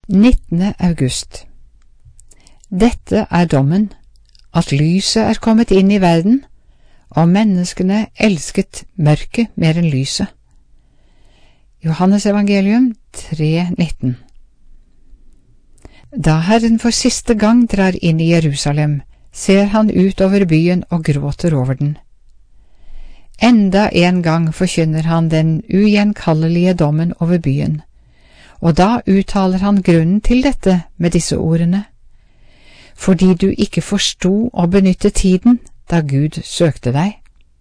19. august. Dette er dommen, at lyset er kommet inn i verden, og menneskene elsket mørket mer enn lyset. Johannes evangelium 3:19. Da Herren for siste gang drar inn i Jerusalem, ser han ut over byen og gråter over den. Enda en gang forkynner han den ugjenkallelige dommen over byen, og da uttaler han grunnen til dette med disse ordene: fordi du ikke forsto å benytte tiden da Gud søkte deg.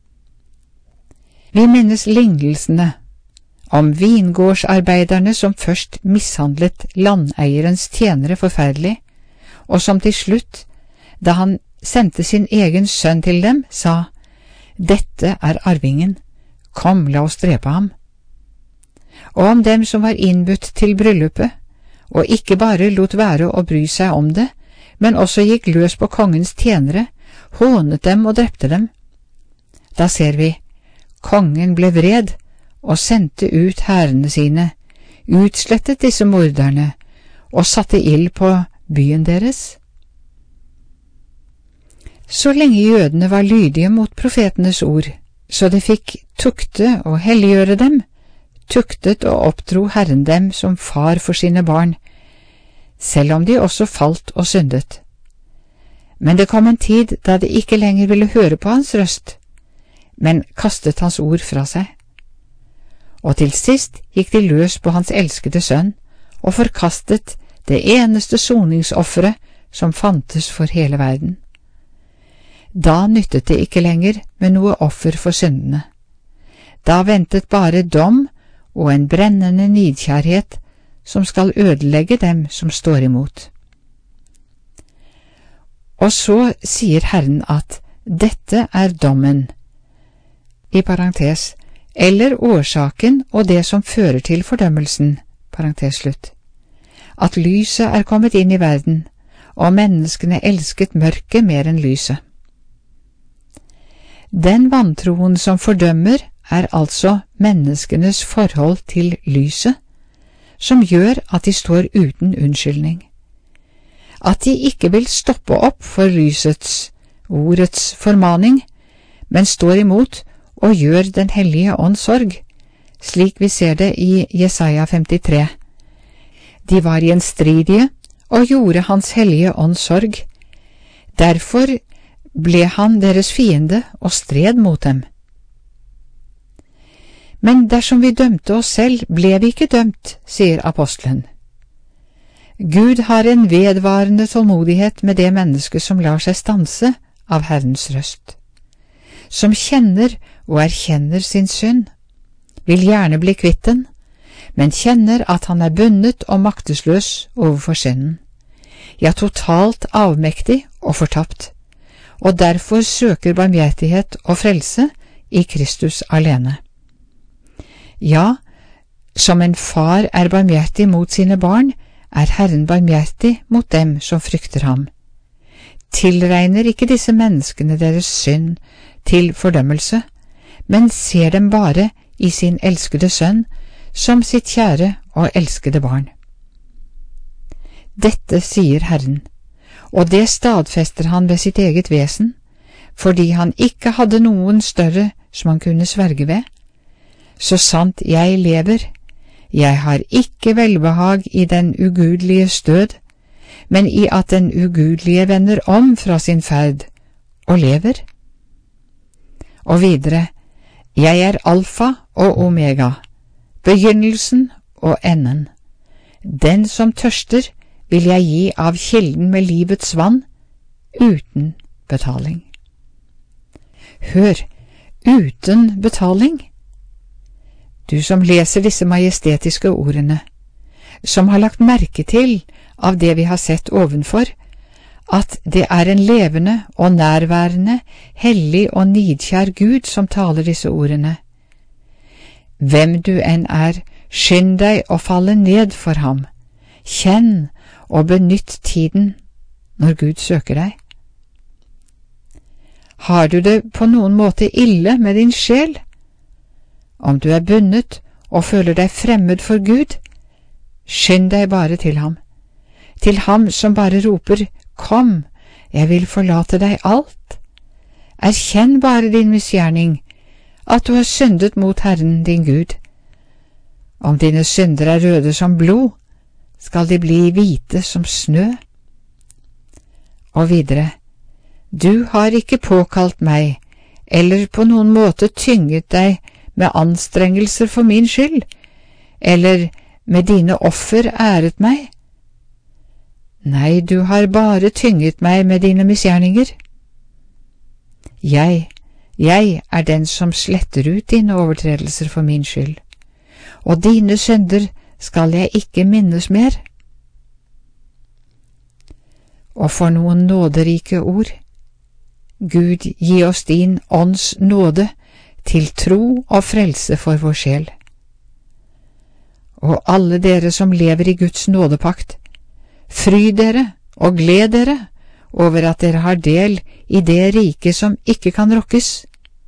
Vi minnes lignelsene om vingårdsarbeiderne som først mishandlet landeierens tjenere forferdelig, og som til slutt, da han sendte sin egen sønn til dem, sa: dette er arvingen, kom, la oss drepe ham. Og om dem som var innbudt til bryllupet, og ikke bare lot være å bry seg om det, men også gikk løs på kongens tjenere, hånet dem og drepte dem. Da ser vi, kongen ble vred og sendte ut hærene sine, utslettet disse morderne og satte ild på byen deres. Så lenge jødene var lydige mot profetenes ord, så de fikk tukte og helliggjøre dem, tuktet og oppdro Herren dem som far for sine barn, selv om de også falt og syndet. Men det kom en tid da de ikke lenger ville høre på hans røst, men kastet hans ord fra seg. Og til sist gikk de løs på hans elskede sønn og forkastet det eneste soningsofferet som fantes for hele verden. Da nyttet det ikke lenger med noe offer for syndene. Da ventet bare dom og en brennende nidkjærhet som skal ødelegge dem som står imot. Og så sier Herren at dette er dommen, i parentes, eller årsaken og det som fører til fordømmelsen, parentes slutt, at lyset er kommet inn i verden, og menneskene elsket mørket mer enn lyset. Den vantroen som fordømmer er altså menneskenes forhold til lyset, som gjør at de står uten unnskyldning. At de ikke vil stoppe opp for lysets, ordets formaning, men står imot og gjør Den hellige ånds sorg, slik vi ser det i Jesaja 53. De var gjenstridige og gjorde Hans hellige ånds sorg. Derfor ble han deres fiende og stred mot dem. Men dersom vi dømte oss selv, ble vi ikke dømt, sier apostelen. Gud har en vedvarende tålmodighet med det menneske som lar seg stanse av Herrens røst, som kjenner og erkjenner sin synd, vil gjerne bli kvitt den, men kjenner at han er bundet og maktesløs overfor synden, ja, totalt avmektig og fortapt, og derfor søker barmhjertighet og frelse i Kristus alene. Ja, som en far er barmhjertig mot sine barn, er Herren barmhjertig mot dem som frykter ham. Tilregner ikke disse menneskene deres synd til fordømmelse, men ser dem bare i sin elskede sønn som sitt kjære og elskede barn. Dette sier Herren, og det stadfester han ved sitt eget vesen, fordi han ikke hadde noen større som han kunne sverge ved. Så sant jeg lever, jeg har ikke velbehag i den ugudeliges død, men i at den ugudelige vender om fra sin ferd og lever. Og videre, jeg er alfa og omega, begynnelsen og enden. Den som tørster vil jeg gi av kilden med livets vann, uten betaling. Hør, uten betaling? Du som leser disse majestetiske ordene, som har lagt merke til av det vi har sett ovenfor, at det er en levende og nærværende, hellig og nidkjær Gud som taler disse ordene. Hvem du enn er, skynd deg å falle ned for ham. Kjenn og benytt tiden når Gud søker deg. Har du det på noen måte ille med din sjel? Om du er bundet og føler deg fremmed for Gud, skynd deg bare til ham. til ham som bare roper, kom, jeg vil forlate deg alt. Erkjenn bare din misgjerning, at du har syndet mot Herren din Gud. Om dine synder er røde som blod, skal de bli hvite som snø. Og videre, du har ikke påkalt meg, eller på noen måte tynget deg med anstrengelser for min skyld, eller med dine offer æret meg. Nei, du har bare tynget meg med dine misgjerninger. Jeg er den som sletter ut dine overtredelser for min skyld, og dine synder skal jeg ikke minnes mer. Og for noen nåderike ord. Gud, gi oss din ånds nåde til tro og frelse for vår sjel. Og alle dere som lever i Guds nådepakt, fryd dere og gled dere over at dere har del i det rike som ikke kan rokkes.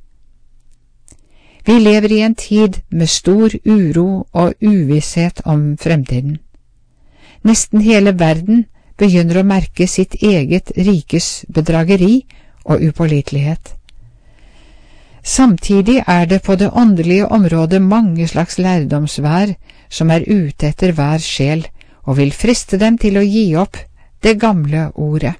Vi lever i en tid med stor uro og uvisshet om fremtiden. Nesten hele verden begynner å merke sitt eget rikes bedrageri og upålitelighet. Samtidig er det på det åndelige området mange slags lærdomsvær som er ute etter hver sjel og vil friste dem til å gi opp det gamle ordet.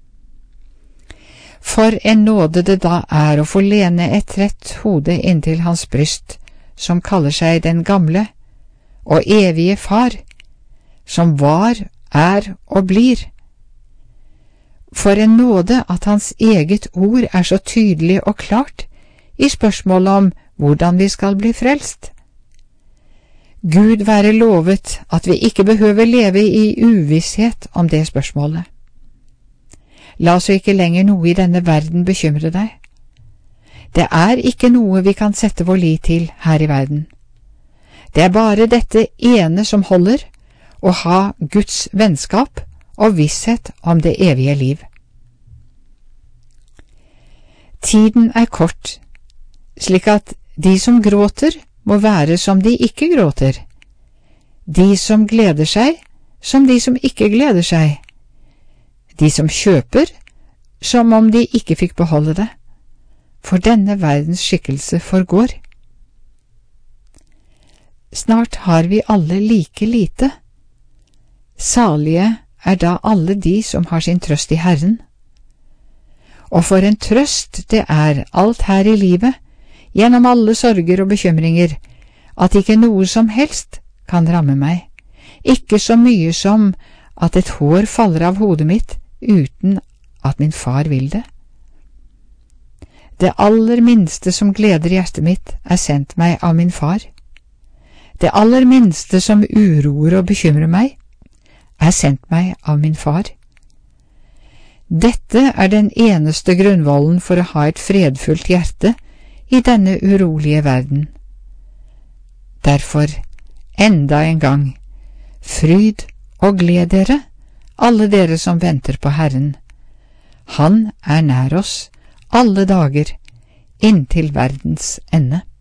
For en nåde det da er å få lene et rett hode inntil hans bryst, som kaller seg den gamle og evige far, som var, er og blir. For en nåde at hans eget ord er så tydelig og klart i spørsmålet om hvordan vi skal bli frelst. Gud være lovet at vi ikke behøver leve i uvisshet om det spørsmålet. La så ikke lenger noe i denne verden bekymre deg. Det er ikke noe vi kan sette vår lit til her i verden. Det er bare dette ene som holder, å ha Guds vennskap og visshet om det evige liv. Tiden er kort, slik at de som gråter må være som de ikke gråter, de som gleder seg som de som ikke gleder seg, de som kjøper som om de ikke fikk beholde det, for denne verdens skikkelse forgår. Snart har vi alle like lite. Salige er da alle de som har sin trøst i Herren. Og for en trøst det er alt her i livet, gjennom alle sorger og bekymringer, at ikke noe som helst kan ramme meg, ikke så mye som at et hår faller av hodet mitt uten at min far vil det. Det aller minste som gleder hjertet mitt er sendt meg av min far. Det aller minste som uroer og bekymrer meg er sendt meg av min far. Dette er den eneste grunnvollen for å ha et fredfullt hjerte i denne urolige verden. Derfor, enda en gang, fryd og gled dere, alle dere som venter på Herren. Han er nær oss alle dager, inntil verdens ende.